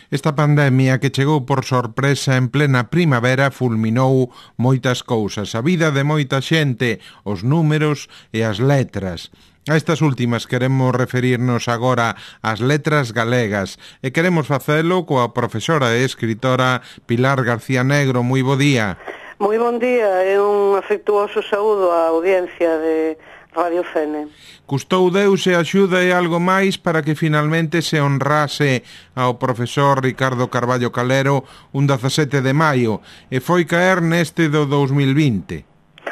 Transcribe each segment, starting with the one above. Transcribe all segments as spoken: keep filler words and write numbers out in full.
Esta pandemia que chegou por sorpresa en plena primavera fulminou moitas cousas, a vida de moita xente, os números e as letras. A estas últimas queremos referirnos agora ás letras galegas e queremos facelo coa profesora e escritora Pilar García Negro. Moi bo día. Moi bon día e un afectuoso saúdo á audiencia de Radio Fene. Custou Deus e axuda e algo máis para que finalmente se honrase ao profesor Ricardo Carballo Calero un dezasete de maio e foi caer neste do dous mil vinte.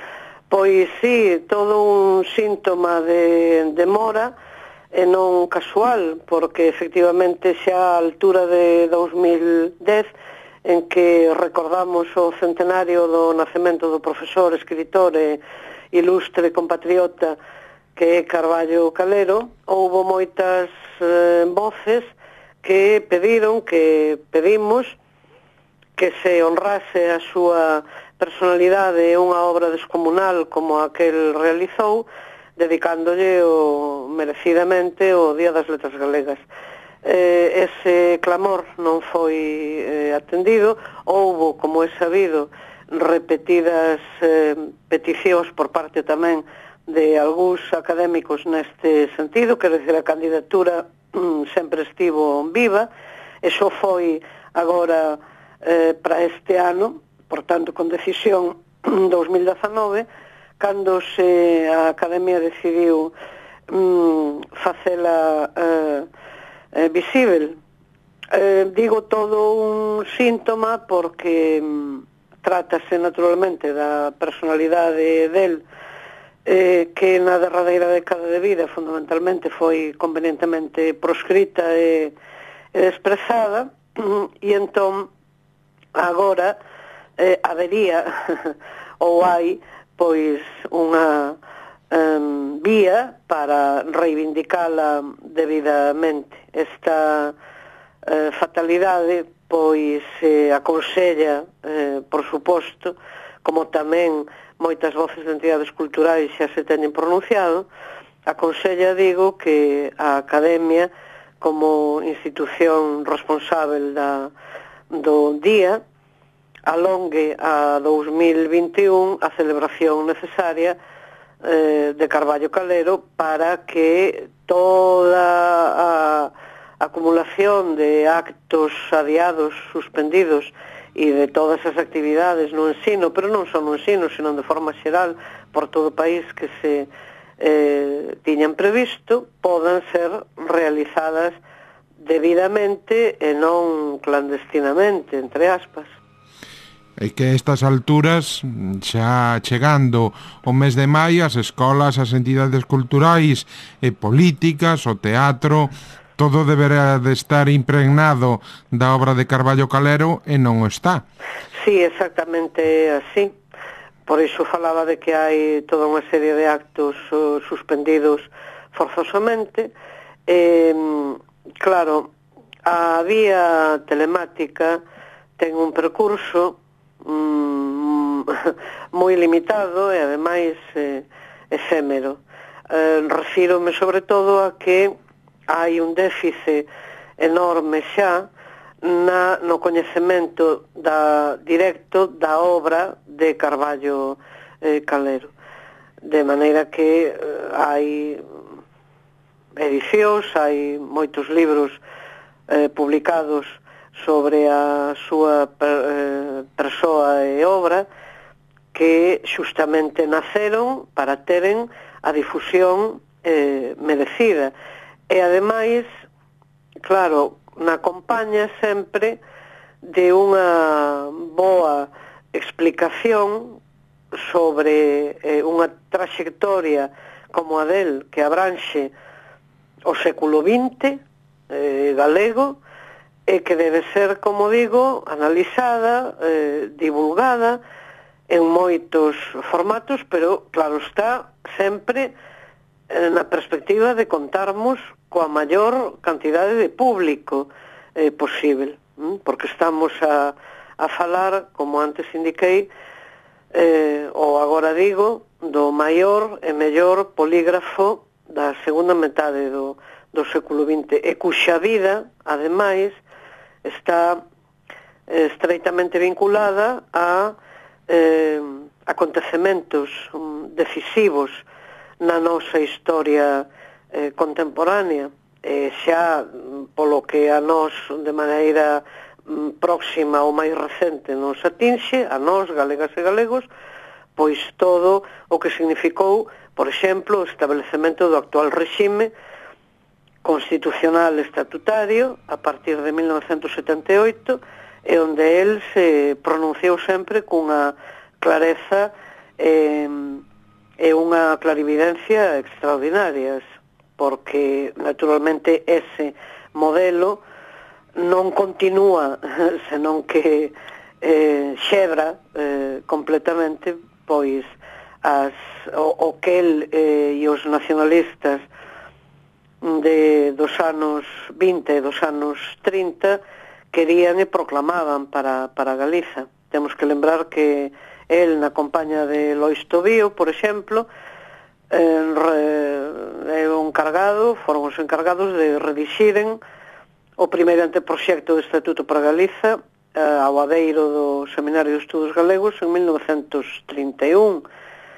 Pois sí, todo un síntoma de demora e non casual, porque efectivamente xa a altura de dous mil dez, en que recordamos o centenario do nacemento do profesor, escritor e ilustre compatriota que é Carballo Calero, houbo moitas eh, voces que pediron, que pedimos que se honrase a súa personalidade e unha obra descomunal como aquel realizou, dedicándolle o, merecidamente o Día das Letras Galegas. Eh, ese clamor non foi eh, atendido, houbo, como é sabido, repetidas eh, peticións por parte tamén de algúns académicos neste sentido, quero dicir, a candidatura mm, sempre estivo viva, e só foi agora eh, para este ano, por tanto con decisión dous mil dezanove, cando se a Academia decidiu mm, facela eh, eh, visível. Eh, digo todo un síntoma porque mm, trátase naturalmente da personalidade del, eh, que na derradeira década de vida fundamentalmente foi convenientemente proscrita e, e desprezada, e entón agora eh, habería ou hai pois unha um, vía para reivindicala debidamente. Esta eh, fatalidade pois eh, aconsella, eh, por suposto, como tamén moitas voces de entidades culturais xa se teñen pronunciado, aconsella, digo, que a Academia, como institución responsável da, do día, alongue a dous mil vinte e un a celebración necesaria eh, de Carballo Calero para que toda a acumulación de actos adiados, suspendidos e de todas as actividades no ensino, pero non só no ensino, sino de forma xeral por todo o país que se eh, tiñan previsto, podan ser realizadas debidamente e non clandestinamente, entre aspas. E que a estas alturas, xa chegando o mes de maio, as escolas, as entidades culturais e políticas, o teatro, todo deberá de estar impregnado da obra de Carballo Calero e non o está. Sí, exactamente así. Por iso falaba de que hai toda unha serie de actos uh, suspendidos forzosamente. Eh, claro, a vía telemática ten un percurso mm, moi limitado e ademais eh, efémero. Eh, refírome sobre todo a que hai un déficit enorme xa na, no coñecemento da, directo da obra de Carballo eh, Calero, de maneira que eh, hai edicións, hai moitos libros eh, publicados sobre a súa per, eh, persoa e obra que xustamente naceron para teren a difusión eh, merecida. E ademais, claro, na compaña sempre de unha boa explicación sobre eh, unha traxectoria como a del que abranxe o século vinte eh, galego e que debe ser, como digo, analizada, eh, divulgada en moitos formatos, pero claro está sempre na perspectiva de contarmos coa maior cantidade de público eh, posible, porque estamos a, a falar, como antes indiquei, eh, ou agora digo, do maior e mellor polígrafo da segunda metade do, do século vinte, e cuxa vida, ademais, está eh, estreitamente vinculada a eh, acontecementos um, decisivos na nosa historia eh, contemporánea, e xa polo que a nós de maneira um, próxima ou máis recente nos atinxe, a nós, galegas e galegos, pois todo o que significou, por exemplo, o establecemento do actual regime constitucional estatutario a partir de mil novecentos setenta e oito, e onde el se pronunciou sempre cunha clareza e, e unha clarividencia extraordinarias, porque naturalmente ese modelo non continúa, senón que eh, xebra eh, completamente pois as, o, o que el eh, e os nacionalistas de dos anos vinte e dos anos trinta querían e proclamaban para, para Galiza. Temos que lembrar que el, na compaña de Lois Tobío, por exemplo, é un encargado, foron os encargados de redixiren o primeiro anteproxecto de Estatuto para Galiza ao adeiro do Seminario de Estudos Galegos en mil novecentos trinta e un.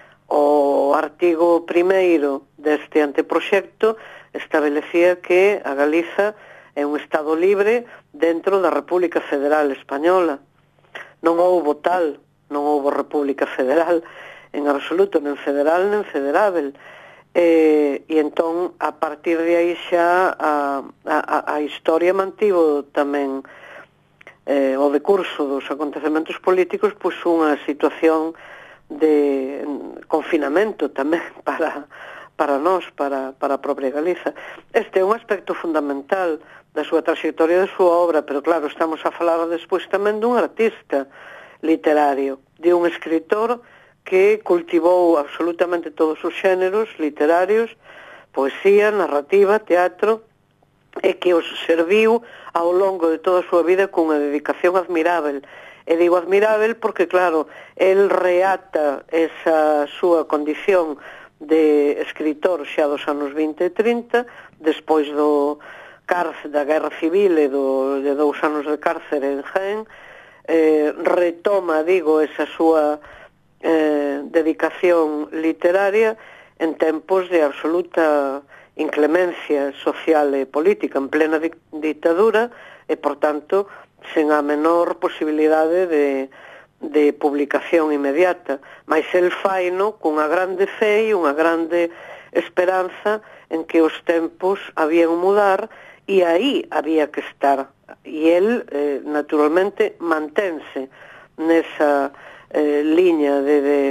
O artigo primeiro deste anteproxecto establecía que a Galiza é un Estado libre dentro da República Federal Española. Non houbo tal, non houbo República Federal en absoluto, nen federal, nen federável. E, e entón, a partir de aí xa a, a, a historia mantivo tamén eh, o decurso dos acontecementos políticos, pois unha situación de confinamento tamén para... para nós, para, para a propia Galiza. Este é un aspecto fundamental da súa trayectoria, da súa obra, pero claro, estamos a falar despois tamén dun artista literario, de un escritor que cultivou absolutamente todos os xéneros literarios, poesía, narrativa, teatro, e que os serviu ao longo de toda a súa vida cunha dedicación admirável. E digo admirável porque, claro, el reata esa súa condición de escritor xa dos anos vinte e trinta, despois do cárcere, da Guerra Civil e do, de dous anos de cárcere en Jaén, eh, retoma, digo, esa súa eh, dedicación literaria en tempos de absoluta inclemencia social e política, en plena di ditadura, e, por tanto, sen a menor posibilidade de de publicación inmediata, mas el faino cunha grande fe e unha grande esperanza en que os tempos habían mudar e aí había que estar. E el, eh, naturalmente, mantense nesa eh, liña de, de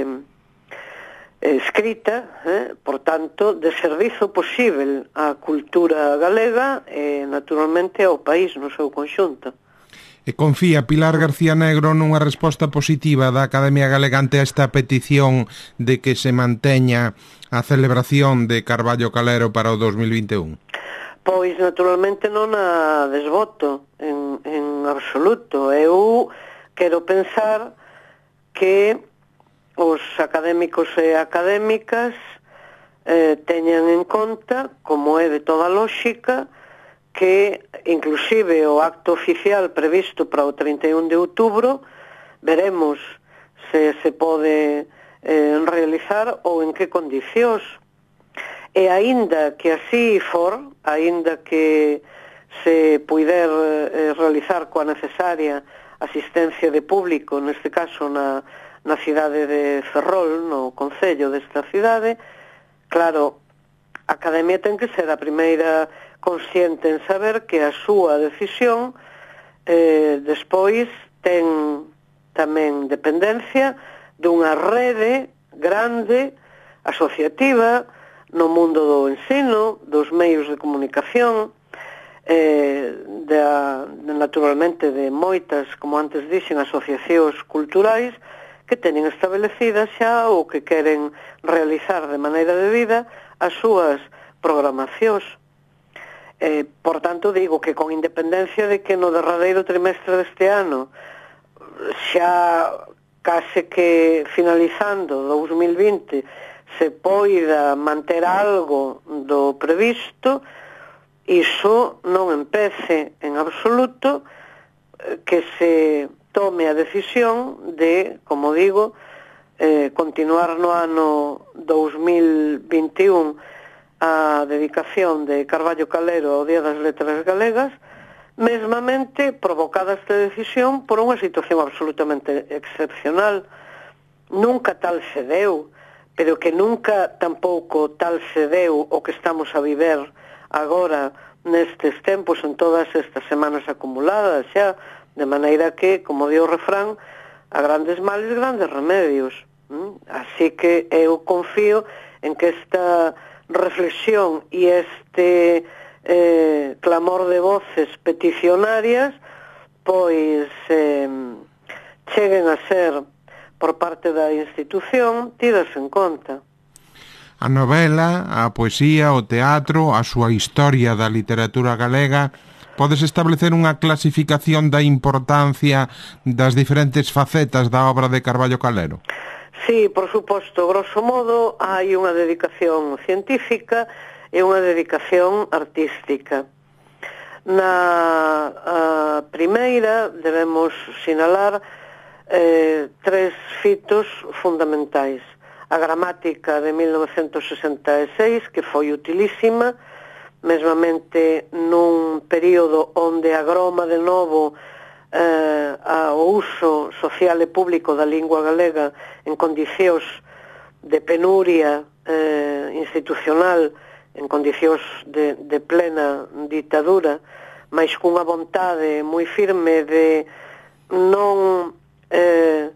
eh, escrita, eh, por tanto, de servizo posible á cultura galega e, naturalmente, ao país no seu conxunto. E confía Pilar García Negro nunha resposta positiva da Academia Galega ante esta petición de que se manteña a celebración de Carballo Calero para o dos mil vinte e un? Pois, naturalmente, non a desvoto en, en absoluto. Eu quero pensar que os académicos e académicas eh, teñan en conta, como é de toda lógica, que inclusive o acto oficial previsto para o trinta e un de outubro veremos se se pode eh, realizar ou en que condicións. E aínda que así for, aínda que se puider eh, realizar coa necesaria asistencia de público, neste caso na, na cidade de Ferrol, no concello desta cidade, claro, a Academia ten que ser a primeira consciente en saber que a súa decisión eh, despois ten tamén dependencia dunha rede grande, asociativa, no mundo do ensino, dos meios de comunicación, eh, da, de, naturalmente de moitas, como antes dixen, asociacións culturais que teñen establecidas xa ou que queren realizar de maneira debida as súas programacións. Eh, por tanto, digo que con independencia de que no derradeiro trimestre deste ano xa case que finalizando dous mil vinte se poida manter algo do previsto, iso non empece en absoluto que se tome a decisión de, como digo, eh, continuar no ano dous mil vinte e un a dedicación de Carballo Calero ao Día das Letras Galegas, mesmamente provocada esta decisión por unha situación absolutamente excepcional. Nunca tal se deu, pero que nunca tampouco tal se deu o que estamos a viver agora nestes tempos, en todas estas semanas acumuladas xa, de maneira que, como di o refrán, a grandes males, grandes remedios. ¿Mm? Así que eu confío en que esta reflexión e este eh, clamor de voces peticionarias pois eh, cheguen a ser por parte da institución tidas en conta. A novela, a poesía, o teatro, a súa historia da literatura galega, podes establecer unha clasificación da importancia das diferentes facetas da obra de Carballo Calero? Sí, por suposto, grosso modo, hai unha dedicación científica e unha dedicación artística. Na a primeira debemos sinalar eh, tres fitos fundamentais. A gramática de mil novecentos sesenta e seis, que foi utilísima, mesmamente nun período onde agroma de novo eh, ao uso social e público da lingua galega en condicións de penuria eh, institucional, en condicións de, de plena ditadura, mas cunha vontade moi firme de non eh,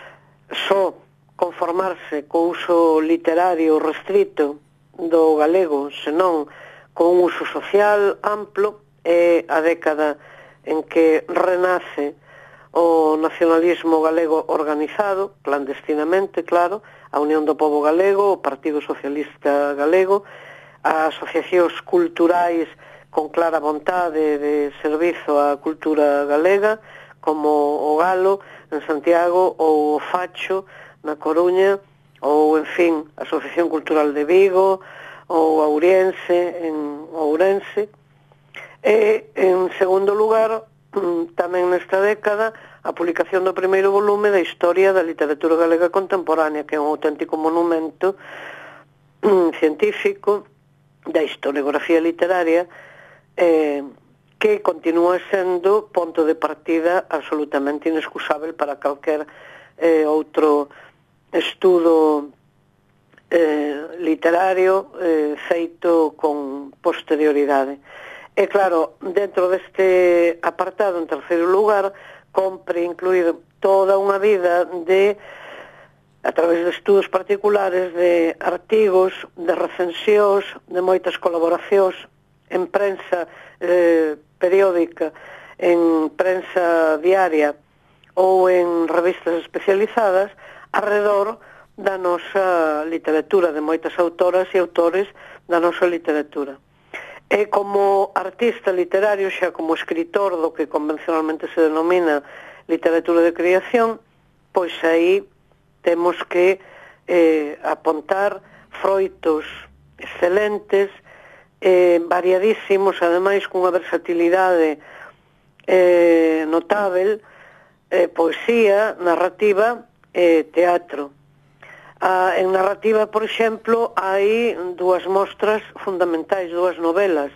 só conformarse co uso literario restrito do galego, senón con un uso social amplo. É a década en que renace o nacionalismo galego organizado, clandestinamente, claro, a Unión do Pobo Galego, o Partido Socialista Galego, as asociacións culturais con clara vontade de servizo á cultura galega, como o Galo en Santiago ou o Facho na Coruña, ou, en fin, a Asociación Cultural de Vigo, ou a Ourense, en Ourense. E, en segundo lugar, tamén nesta década, a publicación do primeiro volume da Historia da Literatura Galega Contemporánea, que é un auténtico monumento científico da historiografía literaria, eh, que continúa sendo ponto de partida absolutamente inexcusable para calquer eh, outro estudo eh, literario eh, feito con posterioridade. E claro, dentro deste apartado, en terceiro lugar, compre incluir toda unha vida de, a través de estudos particulares, de artigos, de recensións, de moitas colaboracións en prensa eh, periódica, en prensa diaria ou en revistas especializadas, arredor da nosa literatura, de moitas autoras e autores da nosa literatura. E como artista literario, xa como escritor do que convencionalmente se denomina literatura de creación, pois aí temos que eh, apontar froitos excelentes, eh, variadísimos, ademais cunha versatilidade eh, notável, eh, poesía, narrativa e teatro. Ah, en narrativa, por exemplo, hai dúas mostras fundamentais, dúas novelas.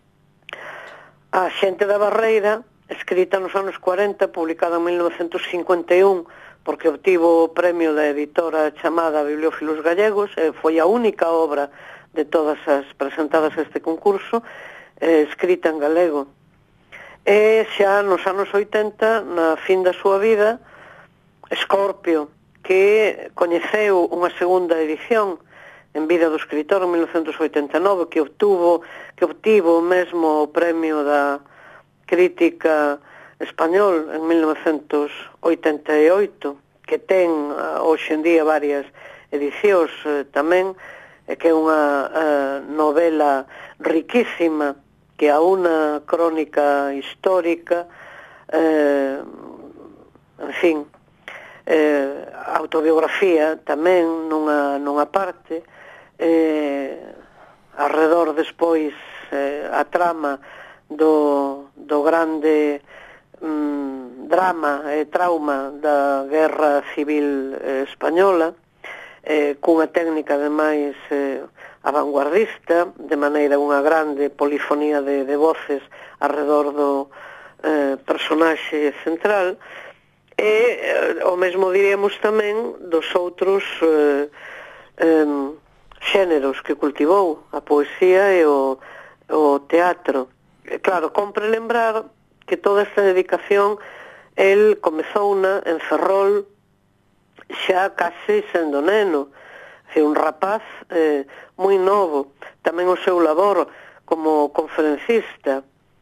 A Xente da Barreira, escrita nos anos cuarenta, publicada en mil novecentos cincuenta e un, porque obtivo o premio da editora chamada Bibliófilos Gallegos, e foi a única obra de todas as presentadas a este concurso, eh, escrita en galego. E xa nos anos oitenta, na fin da súa vida, Escorpio, que coñeceu unha segunda edición en vida do escritor en mil novecentos oitenta e nove, que obtuvo que obtivo mesmo o premio da crítica español en mil novecentos oitenta e oito, que ten hoxe en día varias edicións eh, tamén, e que é unha eh, novela riquísima, que a unha crónica histórica, eh, en fin, eh, autobiografía tamén nunha, nunha parte, eh, arredor despois eh, a trama do, do grande mm, drama e trauma da Guerra Civil eh, Española, eh, cunha técnica ademais eh, avantguardista, de maneira unha grande polifonía de, de voces arredor do eh, personaxe central, e eh, o mesmo diríamos tamén dos outros eh, eh, xéneros que cultivou, a poesía e o, o teatro. E, claro, compre lembrar que toda esta dedicación el comezouna en Ferrol xa case sendo neno, é un rapaz eh, moi novo, tamén o seu labor como conferencista.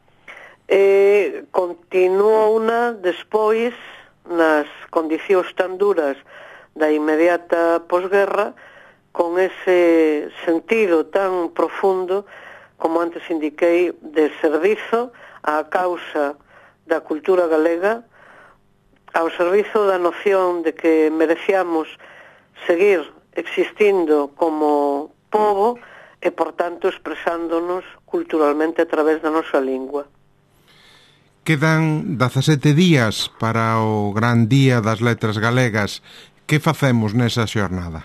E continuou unha despois nas condicións tan duras da inmediata posguerra, con ese sentido tan profundo, como antes indiquei, de servizo á causa da cultura galega, ao servizo da noción de que merecíamos seguir existindo como pobo e, por tanto, expresándonos culturalmente a través da nosa lingua. Quedan dezasete días para o gran día das letras galegas. Que facemos nesa xornada?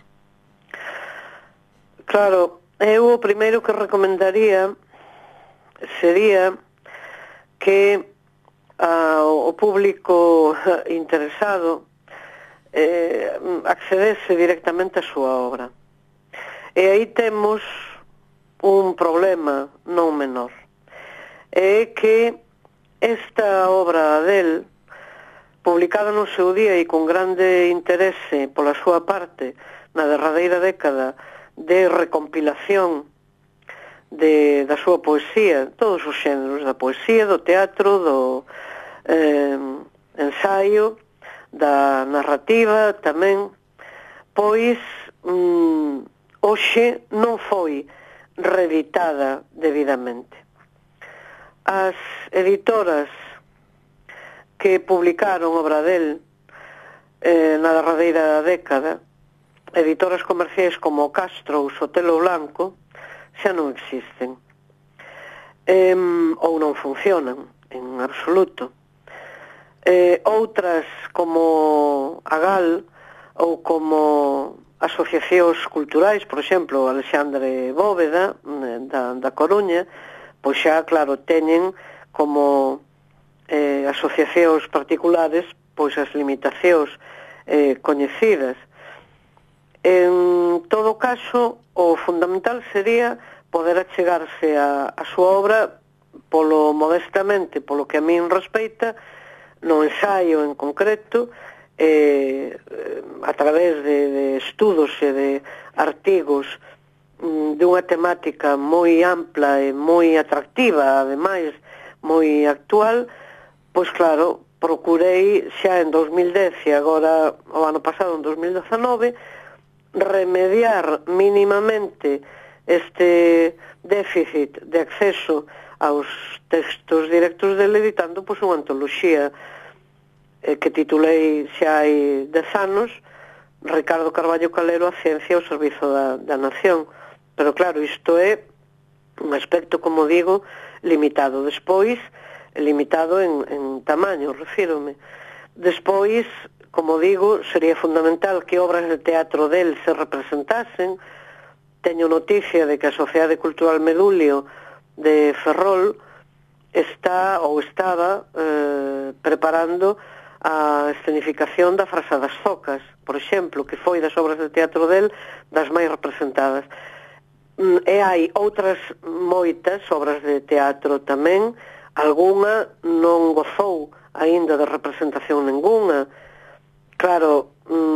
Claro, eu o primeiro que recomendaría sería que ao público interesado eh, accedese directamente a súa obra. E aí temos un problema non menor. É que esta obra del, publicada no seu día e con grande interese pola súa parte na derradeira década de recompilación de, da súa poesía, todos os xéneros da poesía, do teatro, do eh, ensaio, da narrativa tamén, pois mm, hoxe non foi reeditada debidamente. As editoras que publicaron obra del eh, na derradeira década, editoras comerciais como Castro ou Sotelo Blanco, xa non existen. Eh, ou non funcionan en absoluto. Eh, outras como a Gal ou como asociacións culturais, por exemplo, Alexandre Bóveda da, da Coruña, pois xa, claro, teñen como eh, asociacións particulares pois as limitacións eh, coñecidas. En todo caso, o fundamental sería poder achegarse a, a súa obra polo modestamente, polo que a min respeita, no ensaio en concreto, eh, a través de, de estudos e de artigos mm, de unha temática moi ampla e moi atractiva, ademais moi actual, pois claro, procurei xa en dos mil dez e agora o ano pasado en dos mil dezanove remediar mínimamente este déficit de acceso aos textos directos dele, editando pois unha antoloxía eh, que titulei xa hai dez anos, Ricardo Carballo Calero, a ciencia ao servizo da, da nación. Pero claro, isto é un aspecto, como digo, limitado. Despois, limitado en, en tamaño, refírome. Despois, como digo, sería fundamental que obras de teatro del se representasen. Teño noticia de que a Sociedade Cultural Medulio de Ferrol está ou estaba eh, preparando a escenificación da Frasa das Zocas, por exemplo, que foi das obras de teatro del das máis representadas. E hai outras moitas obras de teatro tamén, algunha non gozou aínda de representación ningunha. Claro,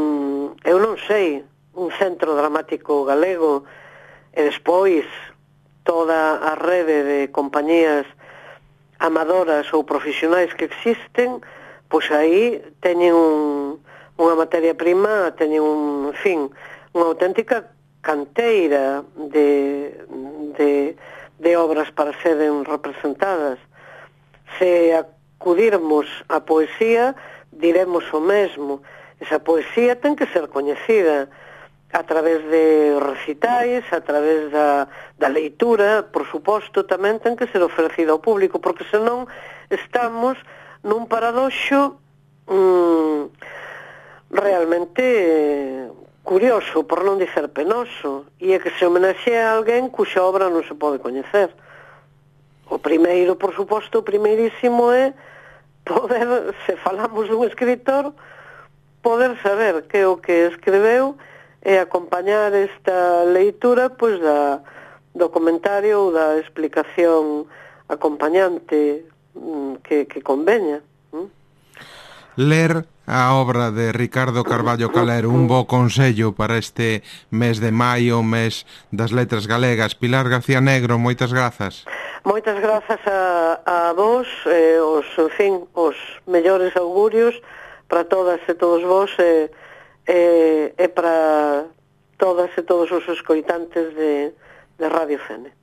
eu non sei, un centro dramático galego e despois toda a rede de compañías amadoras ou profesionais que existen, pois aí teñen un, unha materia prima, teñen un, en fin, unha auténtica canteira de, de, de obras para seren representadas. Se acudirmos á poesía, diremos o mesmo. Esa poesía ten que ser coñecida a través de recitais, a través da, da leitura, por suposto, tamén ten que ser ofrecida ao público, porque senón estamos nun paradoxo mm, realmente eh, curioso, por non dicer penoso, e é que se homenaxea a alguén cuxa obra non se pode coñecer. O primeiro, por suposto, o primeirísimo é poder, se falamos dun escritor, poder saber que o que escreveu e acompañar esta leitura pois da, do comentario ou da explicación acompañante que, que conveña. ¿Mm? Ler a obra de Ricardo Carballo Calero, un bo consello para este mes de maio, mes das letras galegas. Pilar García Negro, moitas grazas. Moitas grazas a, a vos, eh, os, en fin, os mellores augurios para todas e todos vos e, e, e para todas e todos os escoitantes de, de Radio Fene.